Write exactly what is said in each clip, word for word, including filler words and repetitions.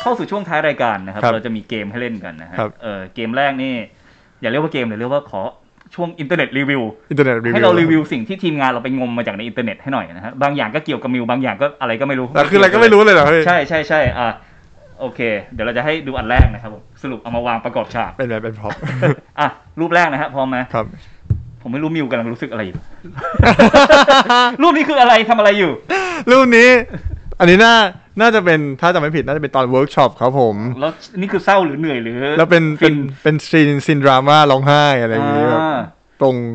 เข้าสู่ช่วงท้ายรายการนะครับเราจะมีเกมให้เล่นกันนะฮะเออเกมแรกนี่อย่าเรียกว่าเกมเลยเรียกว่าขอช่วงอินเทอร์เน็ตรีวิวให้เรารีวิวสิ่งที่ทีมงานเราไปงมมาจากในอินเทอร์เน็ตให้หน่อยนะฮะบางอย่างก็เกี่ยวกับมิวบางอย่างก็อะไรก็ไม่รู้คืออะไรก็ไม่รู้เลยเหรอใช่ใช่ใช่อ่ะโอเคเดี๋ยวเราจะให้ดูอันแรกนะครับผมสรุปเอามาวางประกอบฉากเป็นอะไรเป็นพร็อพอ่ะรูปแรกนะฮะพร้อมไหมครับผมไม่รู้มิวกำลังรู้สึกอะไรอยู่รูปนี้คืออะไรทำอะไรอยู่รูปนี้อันนี้น่าน่าจะเป็นถ้าจำไม่ผิดน่าจะเป็นตอนเวิร์กช็อปครับผมแล้วนี่คือเศร้าหรือเหนื่อยหรือแล้วเป็นเป็นเป็นซีนซีนดราม่าร้องไห้อะไรอย่างเงี้ยตรง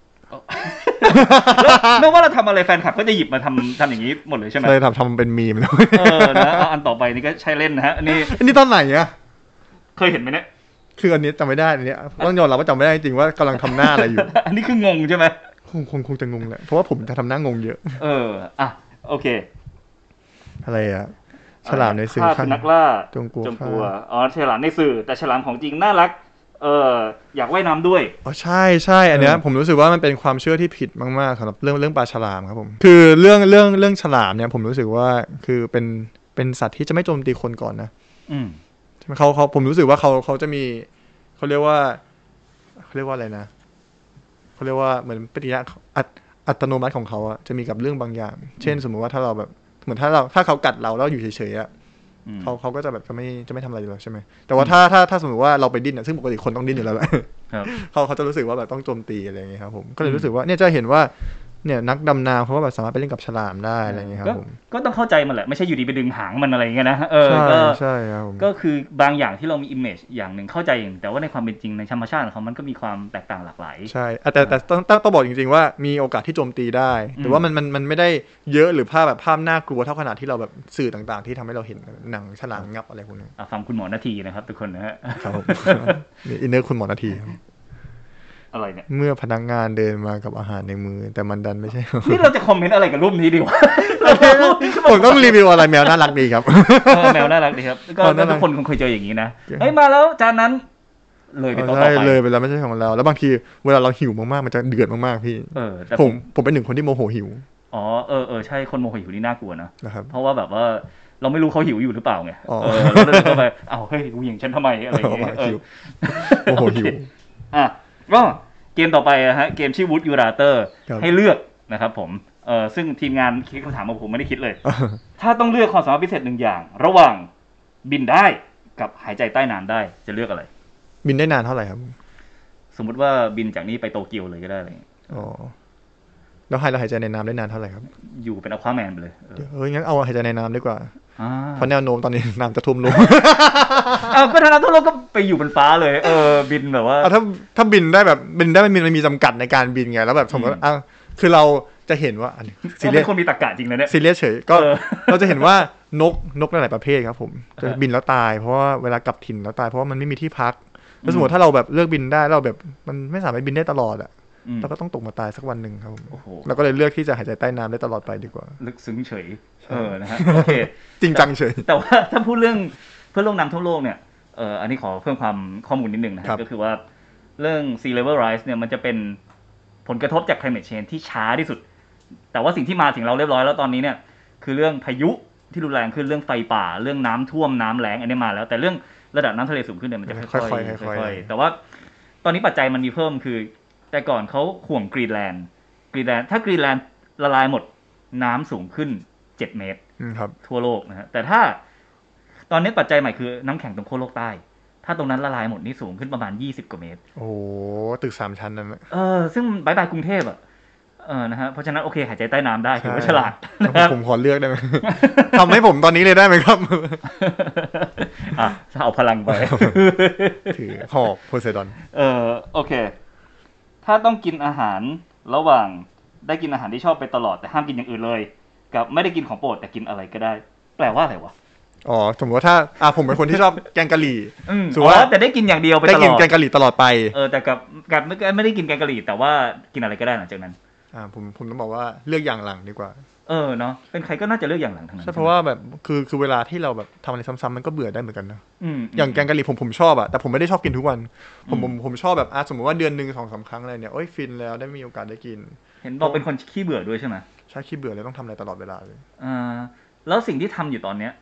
ไม่ว่าเราทำอะไรแฟนคลับก็จะหยิบมาทำทำอย่างนี้หมดเลยใช่ไหมเลยทำทำเป็นมีมเลยเออนะอันต่อไปนี่ก็ใช้เล่นนะฮะอันนี้อันนี้ตอนไหนอะเคยเห็นไหมเนี่ยคืออันนี้จำไม่ได้อันนี้ต้องยอมรับว่าจำไม่ได้จริงว่ากำลังทำหน้าอะไรอยู่อันนี้คืองงใช่ไหมคงคงคงจะงงแหละเพราะว่าผมจะทำหน้างงเยอะเอออ่ะโอเคอะไรอะฉลามในสื่อนักล่าจงกลัวจงกลัวอ๋อฉลามในสื่อแต่ฉลามของจริงน่ารักเอออยากว่ายน้ำด้วยอ๋อใช่ใช่อันเนี้ยผมรู้สึกว่ามันเป็นความเชื่อที่ผิดมากๆสำหรับเรื่องเรื่องปลาฉลามครับผมคือเรื่องเรื่องเรื่องฉลามเนี่ยผมรู้สึกว่าคือเป็นเป็นสัตว์ที่จะไม่โจมตีคนก่อนนะอืมเขาเขาผมรู้สึกว่าเขาเขาจะมีเขาเรียกว่าเขาเรียกว่าอะไรนะเขาเรียกว่าเหมือนปฏิกิริยาอัตโนมัติของเขาอะจะมีกับเรื่องบางอย่างเช่นสมมุติว่าถ้าเราแบบเหมือนถ้าเราถ้าเขากัดเราแล้วอยู่เฉยๆอะเขาเขาก็จะแบบจะไม่จะไม่ทำอะไรเราใช่ไหมแต่ว่าถ้าถ้าถ้าสมมติว่าเราไปดิ้นอ่ะซึ่งปกติคนต้องดิ้นอยู่แล้วแหละเขาเขาจะรู้สึกว่าแบบต้องโจมตีอะไรอย่างเงี้ยครับผมก็เลยรู้สึกว่าเนี่ยจะเห็นว่าเนี่ยนักดำน้ำเขาก็แบบสามารถไปเล่นกับฉลามได้อะไรอย่างเงี้ยครับผมก็ต้องเข้าใจมันแหละไม่ใช่อยู่ดีไปดึงหางมันอะไรอย่างเงี้ยนะเออก็ใช่ครับก็คือบางอย่างที่เรามีอิมเมจอย่างหนึ่งเข้าใจอย่างแต่ว่าในความเป็นจริงในธรรมชาติของเขามันก็มีความแตกต่างหลากหลายใช่แต่แต่ต้องต้องบอกจริงๆว่ามีโอกาสที่โจมตีได้แต่ว่ามันมันมันไม่ได้เยอะหรือภาพแบบภาพน่ากลัวเท่าขนาดที่เราแบบสื่อต่างๆที่ทำให้เราเห็นหนังฉลามงับอะไรพวกนี้ฟังคุณหมอนาทีนะครับทุกคนนะฮะครับผมนี่อินเนอร์คุณหมอนาทีอะไรเนี่ยเมื่อพนักงานเดินมากับอาหารในมือแต่มันดันไม่ใช่นี่เราจะคอมเมนต์อะไรกับรูปนี้ดีวะผมต้องรีวิวอะไรแมวน่ารักดีครับแมวน่ารักดีครับก็ทุกคนคงเคยเจออย่างนี้นะเฮ้ยมาแล้วจานนั้นเลยไปต่อไปเลยไปแล้วไม่ใช่ของเราแล้วบางทีเวลาเราหิวมากๆมันจะเดือดมากๆพี่ผมผมเป็นหนึ่งคนที่โมโหหิวอ๋อเออเออใช่คนโมโหหิวนี่น่ากลัวนะเพราะว่าแบบว่าเราไม่รู้เขาหิวอยู่หรือเปล่าไงเออแล้วเดินเข้าไปอ้าวเฮ้ยเหวี่ยงฉันทำไมอะไรอย่างเงี้ยโมโหหิวอ่ะก็เกมต่อไปนะฮะเกมชื่อ Would You Rather ให้เลือกนะครับผมเออซึ่งทีมงานคิดคำถามมาผมไม่ได้คิดเลยถ้าต้องเลือกความสามารถพิเศษหนึ่งอย่างระหว่างบินได้กับหายใจใต้น้ำได้จะเลือกอะไรบินได้นานเท่าไหร่ครับสมมุติว่าบินจากนี้ไปโตเกียวเลยก็ได้เลยอ๋อแล้วให้เราหายใจในน้ำได้นานเท่าไหร่ครับอยู่เป็นอควาแมนไปเลยเอองั้นเอาหายใจในน้ำดีกว่าเพราะแนวโน้มตอนนี้น้ำจะท่วมโลกอ้าวก็ถ้าน้ำท่วมโลกก็ไปอยู่บนฟ้าเลยเออบินแบบว่าถ้าถ้าบินได้แบบบินได้มันมีมันมีจำกัดในการบินไงแล้วแบบสมมติอ่ะคือเราจะเห็นว่าอันนี้ซีเรียสคนมีตรรกะจริงนะเนี่ยซีเรียสเฉยก็เราจะเห็นว่านกนกหลายประเภทครับผมจะบินแล้วตายเพราะว่าเวลากลับถิ่นแล้วตายเพราะว่ามันไม่มีที่พักแล้วสมมติถ้าเราแบบเลือกบินได้เราแบบมันไม่สามารถบินได้ตลอดอ่ะเราก็ต้องตกมาตายสักวันหนึ่งครับเราก็เลยเลือกที่จะหายใจใต้น้ำได้ตลอดไปดีกว่าลึกซึ้งเฉยเออนะฮะโอเคจริงจังเฉยแต่ว่าถ้าพูดเรื่องเพื่อโลกน้ำท่วมโลกเนี่ยเอออันนี้ขอเพิ่มความข้อมูลนิดนึงนะครับก็คือว่าเรื่อง sea level rise เนี่ยมันจะเป็นผลกระทบจาก climate change ที่ช้าที่สุดแต่ว่าสิ่งที่มาถึงเราเรียบร้อยแล้วตอนนี้เนี่ยคือเรื่องพายุที่รุนแรงขึ้นเรื่องไฟป่าเรื่องน้ำท่วมน้ำแล้งอันนี้มาแล้วแต่เรื่องระดับน้ำทะเลสูงขึ้นเนี่ยมันจะค่อยๆค่อยๆแต่ว่าตอนนี้ปัจจัยมันมีเพิ่มคือแต่ก่อนเขาห่วงกรีนแลนด์กรีนแลนด์ถ้ากรีนแลนด์ละลายหมดน้ำสูงขึ้นเจ็ดเมตรทั่วโลกนะฮะแต่ถ้าตอนนี้ปัจจัยใหม่คือน้ำแข็งตรงขั้วโลกใต้ถ้าตรงนั้นละลายหมดนี่สูงขึ้นประมาณยี่สิบกว่าเมตรโอ้ตึกสามชั้นนั่นเออซึ่งบายบายกรุงเทพอ่ะเออนะฮะเพราะฉะนั้นโอเคหายใจใต้น้ำได้ถือว่าฉลาดผมขอเลือกได้ไหมทำให้ผมตอนนี้เลยได้ไหมครับอ่ะเอาพลังไปถือหอกโพไซดอนเออโอเคถ้าต้องกินอาหารระหว่างได้กินอาหารที่ชอบไปตลอดแต่ห้ามกินอย่างอื่นเลยกับไม่ได้กินของโปรดแต่กินอะไรก็ได้แปลว่าอะไรวะอ๋อสมมติว่าถ้าอ่ะผมเป็นคนที่ชอบแกงกะหรี่สมมติว่าแต่ได้กินอย่างเดียวไปตลอดได้กินแกงกะหรี่ตลอดไปเออแต่กับกับไม่ได้กินแกงกะหรี่แต่ว่ากินอะไรก็ได้หลังจากนั้นอ่าผมผมต้องบอกว่าเลือกอย่างหลังดีกว่าเออเนาะเป็นใครก็น่าจะเลือกอย่างหลังทั้งนั้นใช่เพราะว่าแบบคือคือเวลาที่เราแบบทำอะไรซ้ำๆมันก็เบื่อได้เหมือนกันนะอย่างแกงกะหรี่ผมผมชอบอะแต่ผมไม่ได้ชอบกินทุกวันผมผมผมชอบแบบอ่ะสมมติว่าเดือนนึง สองสาม ครั้งอะไรเนี่ยโอ้ยฟินแล้วได้มีโอกาสได้กินเห็นบอกเป็นคนขี้เบื่อด้วยใช่ไหมใช่ขี้เบื่อเลยต้องทำอะไรตลอดเวลาเลยอ่าแล้วสิ่งที่ทำอยู่ตอนเนี้ย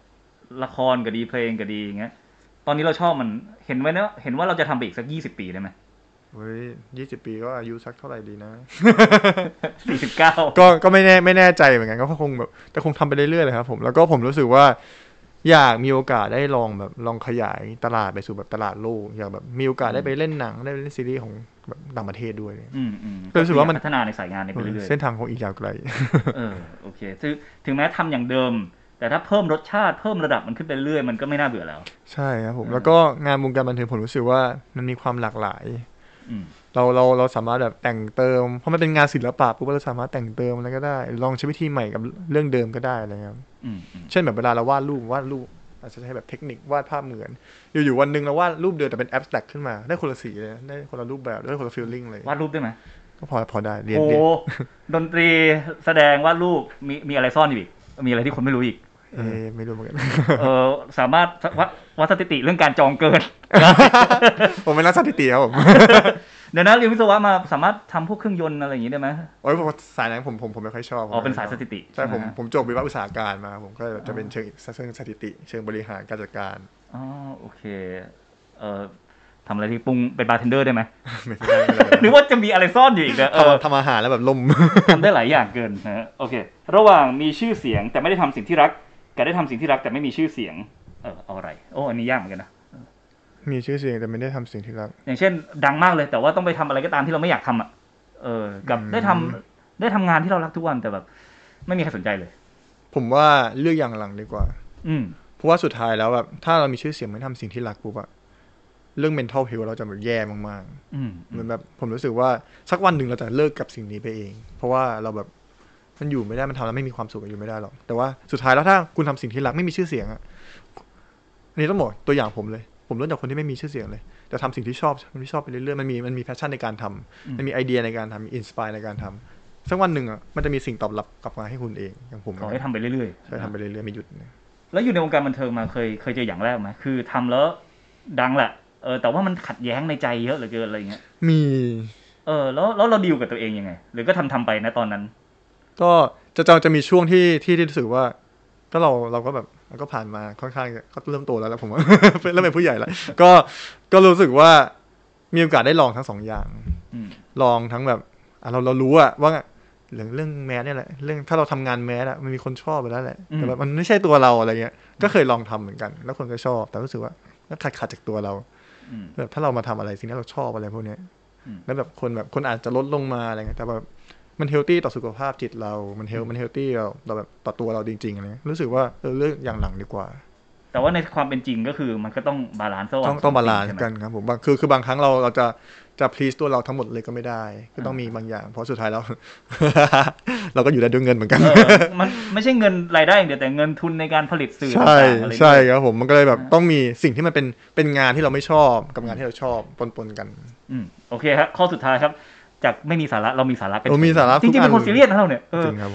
ละครก็ดีเพลงก็ดีอย่างเงี้ยตอนนี้เราชอบมันเห็นไว้นะเห็นว่าเราจะทำไปอีกสักยี่สิบปีได้ไหมเฮ้ยยี่สิบปีก็อายุสักเท่าไหร่ดีนะสี่สิบเก้าก็ก็ไม่แน่ไม่แน่ใจเหมือนกันก็คงแบบแต่คงทำไปเรื่อยๆเลยครับผมแล้วก็ผมรู้สึกว่าอยากมีโอกาสได้ลองแบบลองขยายตลาดไปสู่แบบตลาดโลกอยากแบบมีโอกาสได้ไปเล่นหนังได้ไปเล่นซีรีส์ของแบบต่างประเทศด้วยอืมอืมก็รู้สึกว่ามันพัฒนาในสายงานนี้ไปเรื่อยๆเส้นทางคงอีกยาวไกลเออโอเคถึงถึงแม้ทำอย่างเดิมแต่ถ้าเพิ่มรสชาติเพิ่มระดับมันขึ้นไปเรื่อยมันก็ไม่น่าเบื่อแล้วใช่ครับผมแล้วก็งานวงการบันเทิงผมรู้สึกว่ามันมีความหลากหลายอืมเราเราเราสามารถแบบแต่งเติมเพราะมันเป็นงานศิลปะปุ๊บเราสามารถแต่งเติมอะไรก็ได้ลองใช้วิธีใหม่กับเรื่องเดิมก็ได้อะไรครับเช่นแบบเวลาเราวาดรูปวาดรูปอาจจะใช้แบบเทคนิควาดภาพเหมือนอยู่ๆวันนึงเราวาดรูปเดิมแต่เป็นแอบสแตรกขึ้นมาได้คนละสีเลยได้คนละรูปแบบได้คนละฟีลลิ่งเลยวาดรูปได้ไหมก็พอพอได้เรียนโอ้ดนตรีแสดงวาดรูปมีมีอะไรซ่อนอยู่อีกมีอะไรที่คนไม่รู้อีกเออไม่รู้เหมือนกันเออสามารถวัดวัดสถิติเรื่องการจองเกินผมเป็นนักสถิติครับผมเดี๋ยวนะเรียนวิศวะมาสามารถทำพวกเครื่องยนต์อะไรอย่างนี้ได้ไหมโอ้ยสายนั้นผมผมผมไม่ค่อยชอบอ๋อเป็นสายสถิติใช่ผมผมจบวิศวะอุตสาหการมาผมก็จะเป็นเชิงเชิงสถิติเชิงบริหารการจัดการอ๋อโอเคเอ่อทำอะไรที่ปรุงเป็นบาร์เทนเดอร์ได้ไหมไม่ได้หรือว่าจะมีอะไรซ่อนอยู่อีกนะทำอาหารแล้วแบบล่มทำได้หลายอย่างเกินนะโอเคระหว่างมีชื่อเสียงแต่ไม่ได้ทำสิ่งที่รักกับได้ทำสิ่งที่รักแต่ไม่มีชื่อเสียงเออเอาอะไรโอ้อันนี้ยากเหมือนกันนะมีชื่อเสียงแต่ไม่ได้ทำสิ่งที่รักอย่างเช่นดังมากเลยแต่ว่าต้องไปทำอะไรก็ตามที่เราไม่อยากทำอ่ะเออกับได้ทำได้ทำงานที่เรารักทุกวันแต่แบบไม่มีใครสนใจเลยผมว่าเลือกอย่างหลังดีกว่าอืมเพราะว่าสุดท้ายแล้วแบบถ้าเรามีชื่อเสียงไม่ทำสิ่งที่รักปุ๊บอะเรื่อง mental health เราจะแบบแย่มากๆเหมือนแบบผมรู้สึกว่าสักวันหนึ่งเราจะเลิกกับสิ่งนี้ไปเองเพราะว่าเราแบบมันอยู่ไม่ได้มันทำแล้วไม่มีความสุขอยู่ไม่ได้หรอกแต่ว่าสุดท้ายแล้วถ้าคุณทำสิ่งที่รักไม่มีชื่อเสียงอะอันนี้ต้องบอกตัวอย่างผมเลยผมเริ่มจากคนที่ไม่มีชื่อเสียงเลยแต่ทำสิ่งที่ชอบมันที่ชอบไปเรื่อยๆมันมีมันมีแพชชั่นในการทำมันมีไอเดียในการทำมีอินสปายในการทำสักวันหนึ่งอ่ะมันจะมีสิ่งตอบรับกลับมาให้คุณเองอย่างผมขอให้ทำไปเรื่อยๆใช่ทำไปเรื่อยๆไม่หยุดแล้วอยู่ในวงการบันเทิงมาเคยเคยเจออย่างแรกไหมคือทำแล้วดังแหละเออแต่ว่ามันขัดแย้งในใจเยอะเหลือเกินอะไรเงี้ยมีเออแล้วแล้วเราดีลกับตัวเองยังไงหรือก็ทำทำไปนะตอนนั้นก็จะจะจะมีช่วงที่ที่รู้สึกว่าก็เราเราก็แบบก็ผ่านมาค่อนข้างก็เริ่มโตแล้วแล้วผมว่าเริ่มเป็นผู้ใหญ่แล้วก็ก็รู้สึกว่ามีโอกาสได้ลองทั้งสองอย่างลองทั้งแบบเราเรารู้อะว่าเรื่องเรื่องแมสเนี่ยแหละเรื่องถ้าเราทำงานแมสอะมันมีคนชอบไปแล้วแหละแต่แบบมันไม่ใช่ตัวเราอะไรเงี้ยก็เคยลองทำเหมือนกันแล้วคนก็ชอบแต่รู้สึกว่าก็ขัดขัดจากตัวเราแบบถ้าเรามาทำอะไรสิ่งที่เราชอบอะไรพวกเนี้ยแล้วแบบคนแบบคนอาจจะลดลงมาอะไรเงี้ยแต่แบบมันเฮลตี้ต่อสุขภาพจิตเรา มันเฮลมันเฮลตี้เราเราแบบต่อตัวเราจริงๆอะไรรู้สึกว่าเออเลือกอย่างหลังดีกว่าแต่ว่าในความเป็นจริงก็คือมันก็ต้องบาลานซ์ต้องต้องบาลานซ์กันครับผมบางคือคือบางครั้งเราเราจะจะ please ตัวเราทั้งหมดเลยก็ไม่ได้ก็ต้องมีบางอย่างเพราะสุดท้ายแล้ว เราก็อยู่ได้ด้วยเงินเหมือนกันมันไม่ใช่เงินรายได้อย่างเดียวแต่เงินทุนในการผลิตสื่อใช่ใช่ครับผมมันก็เลยแบบต้องมีสิ่งที่มันเป็นเป็นงานที่เราไม่ชอบกับงานที่เราชอบปนๆกันอืมโอเคครับข้อสุดท้ายครับจากไม่มีสาระเรามีสาระกันมีสาระจริงๆเป็นคนซีเรียสนะเราเนี่ยจริงครับผม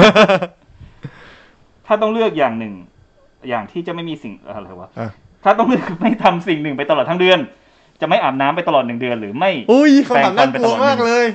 ถ้าต้องเลือกอย่างหนึ่งอย่างที่จะไม่มีสิ่งอะไรวะถ้าต้องเลือกไม่ทำสิ่งหนึ่งไปตลอดทั้งเดือนจะไม่อาบน้ำไปตลอดหนึ่งเดือนหรือไม่แปรงฟันไปตลอดมากเลย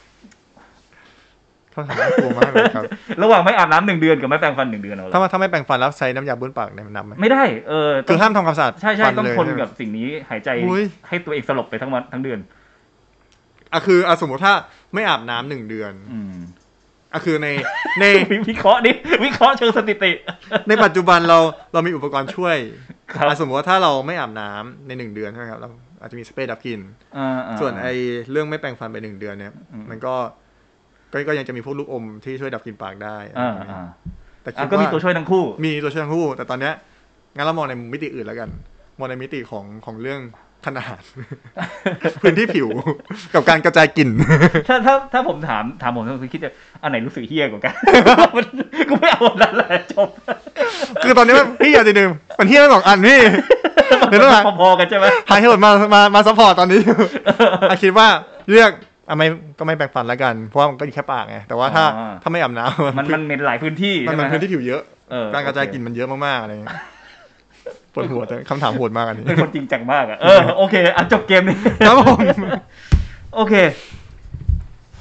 คำถามน่ากลัวมากเลยครับระหว่างไม่อาบน้ำหนึ่งเดือนกับไม่แปรงฟันหนึ่งเดือนเอาถ้าถ้าไม่แปรงฟันแล้วใช้น้ำยาบ้วนปากเนี่ยมันนับไหมไม่ได้เออคือห้ามทำความสะอาดใช่ใช่ต้องทนกับสิ่งนี้หายใจให้ตัวเองสลบไปทั้งวันทั้งเดือนอ่ะคืออ่ะสมมติถ้าไม่อาบน้ำหนึ่งเดือนอ่ะคือในในวิเคราะห์นี่วิเคราะห์เชิงสถิติในปัจจุบันเราเรามีอุปกรณ์ช่วยอ่ะสมมติว่าถ้าเราไม่อาบน้ำในหนึ่งเดือนใช่ไหมครับเราอาจจะมีสเปรย์ดับกลิ่นส่วนไอ้เรื่องไม่แปรงฟันไปหนึ่งเดือนเนี่ยมันก็ก็ก็ยังจะมีพวกลูกอมที่ช่วยดับกลิ่นปากได้แต่ก็มีตัวช่วยทั้งคู่มีตัวช่วยทั้งคู่แต่ตอนเนี้ยงั้นเรามองในมิติอื่นแล้วกันมองในมิติของของเรื่องขนาดพื้นที่ผิวกับการกระจายกลิ่นถ้าถ้าถ้าผมถามถามผมผมคิดว่าอันไหนรู้สึกเฮี้ยกว่ากันกูไม่เอาอันนั้นแหละจบคือตอนนี้พี่อยากจะดึงมันเฮี้ยสองอันพี่เดี๋ยวต้องพอๆกันใช่ไหมหาเหตุผลมามามาซัพพอร์ตตอนนี้คิดว่าเลือกอ่ะไม่ก็ไม่แปรงฟันแล้วกันเพราะว่ามันก็อยู่แค่ปากไงแต่ว่าถ้าถ้าไม่อาบน้ำมันมันเหม็นหลายพื้นที่มันมันพื้นที่ผิวเยอะการกระจายกลิ่นมันเยอะมากๆอะไรเงี้ยปวดหัวแต่คำถามโหดมากอันนี้เป็นคนจริงจังมากอ่ะเออโอเคอ่ะจบเกมนี้ครับผมโอเค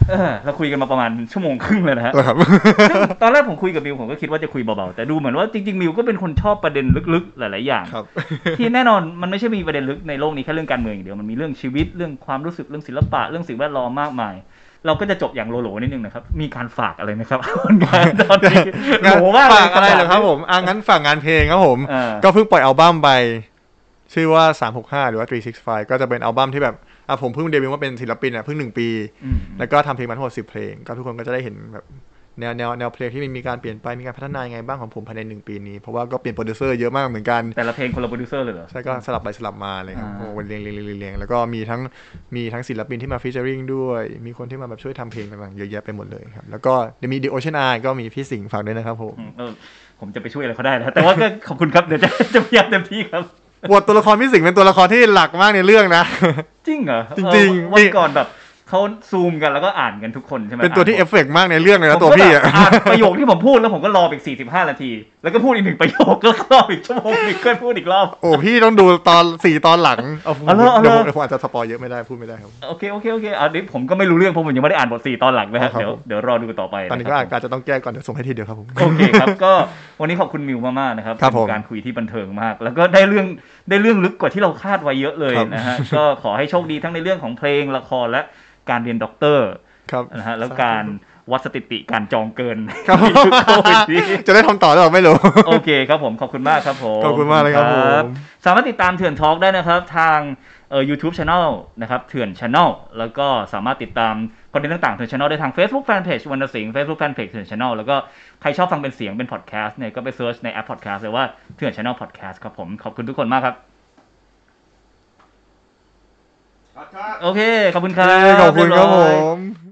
เออเราคุยกันมาประมาณชั่วโมงครึ่งเลยนะฮะครับซึ่งตอนแรกผมคุยกับมิวผมก็คิดว่าจะคุยเบาๆแต่ดูเหมือนว่าจริงๆมิวก็เป็นคนชอบประเด็นลึกๆหลายๆอย่างครับที่แน่นอนมันไม่ใช่มีประเด็นลึกในโลกนี้แค่เรื่องการเมืองอย่างเดียวมันมีเรื่องชีวิตเรื่องความรู้สึกเรื่องศิลปะเรื่องสิ่งแวดล้อมมากมาย เราก็จะจบอย่างโลโลนิดนึงนะครับมีการฝากอะไรไหมครับ งานตอนนี้โหมากเลยฝากอะไรเหรอครับผมอ่ะงั้นฝากงานเพลงครับผมเออก็เพิ่งปล่อยอัลบั้มไปชื่อว่าสามหกห้าหรือว่าสามหกห้าก็จะเป็นอัลบั้มที่แบบอ่ะผมเพิ่งเดบิวต์มาเป็นศิลปินอ่ะเพิ่งหนึ่งปีอืมแล้วก็ทำเพลงมาทั้งหมดสิบเพลงก็ทุกคนก็จะได้เห็นแบบแนวแนวแนวเพลงที่มันมีการเปลี่ยนไปมีการพัฒนายังไงบ้างของผมภายในหนึ่งปีนี้เพราะว่าก็เปลี่ยนโปรดิวเซอร์เยอะมากเหมือนกันแต่ละเพลงคนละโปรดิวเซอร์เลยเหรอใช่ก็สลับไปสลับมาเลยครับอ่าโอ้เรียงเรียงเรียงเรียงแล้วก็มีทั้งมีทั้งศิลปินที่มาฟีเจอริงด้วยมีคนที่มาแบบช่วยทำเพลงต่างๆเยอะแยะไปหมดเลยครับแล้วก็จะมี The Ocean Eye ก็มีพี่สิงห์ฝากด้วยนะครับผมอืมเออผมจะไปช่วยอะไรเขาได้นะแต่ว่าก็ขอบคุณครับเดี๋ยวจะจะพยายามเต็มที่ครับบทตัวละครพี่สิงห์เป็นตัวละครที่หลักมากในเรื่องนะจริงเหรอจริงๆเออวันก่อนแบบเขาซูมกันแล้วก็อ่านกันทุกคนใช่ไหมเป็นตัวที่เออ่านฟเฟกต์มากในเรื่องเลยผนะมตัวก็พี่แบบอะอ่านประโยคที่ผมพูดแล้วผมก็รออีกสี่สิบห้านาทีแล้วก็พูดอีกหนึ่งประโยคแล้วก็รออีกชั่วโมงนึงก็พูดอีกรอบโอ้พี่ต้องดูตอนสี่ตอนหลังเอาเอาเลยเอาเลยเดี๋ยวผมเดี๋ยวผมอาจจะสปอยเยอะไม่ได้พูดไม่ได้ครับโอเคโอเคโอเคอันนี้ผมก็ไม่รู้เรื่องเพราะผมยังไม่ได้อ่านบทสี่ตอนหลังนะฮะครับเดี๋ยวผมเดี๋ยวรอดูต่อไปตอนนี้ะก็ครับอาจจะต้องแก้ก่อนเดี๋ยวส่งให้ทีเดียวครับผมโอเคครับ ก็วันนี้ขอบคุณมิวมากๆนะครับครับเป็นผมการคุยที่บันเทิงมาก แล้วก็ได้เรื่องได้เรื่องลึกกว่าที่เราคาดไว้เยอะเลยครับนะฮะ ก็ขอให้โชคดีทั้งในเรื่องของเพลงละครและการเรียนด็อกเตอร์ครับนะฮะแล้วการวัดสถิติการจองเกินครับในยุคโควิดนี้จะได้ทำต่อหรือเปล่าไม่รู้โอเคครับผมขอบคุณมากครับผมขอบคุณมากเลยครับผมสามารถติดตามเถื่อนทอล์กได้นะครับทางเอ่อ YouTube Channel นะครับเถื่อน Channel แล้วก็สามารถติดตามคอนเทนต์ต่างๆเถื่อน Channel ได้ทาง Facebook Fanpage วรรณสิงห์ Facebook Fanpage เถื่อน Channel แล้วก็ใครชอบฟังเป็นเสียงเป็นพอดแคสต์เนี่ยก็ไปเซิร์ชในแอปพอดแคสต์เลยว่าเถื่อน Channel Podcast ครับผมขอบคุณทุกคนมากครับโอเคขอบคุณครับขอบคุณครับผเยอยม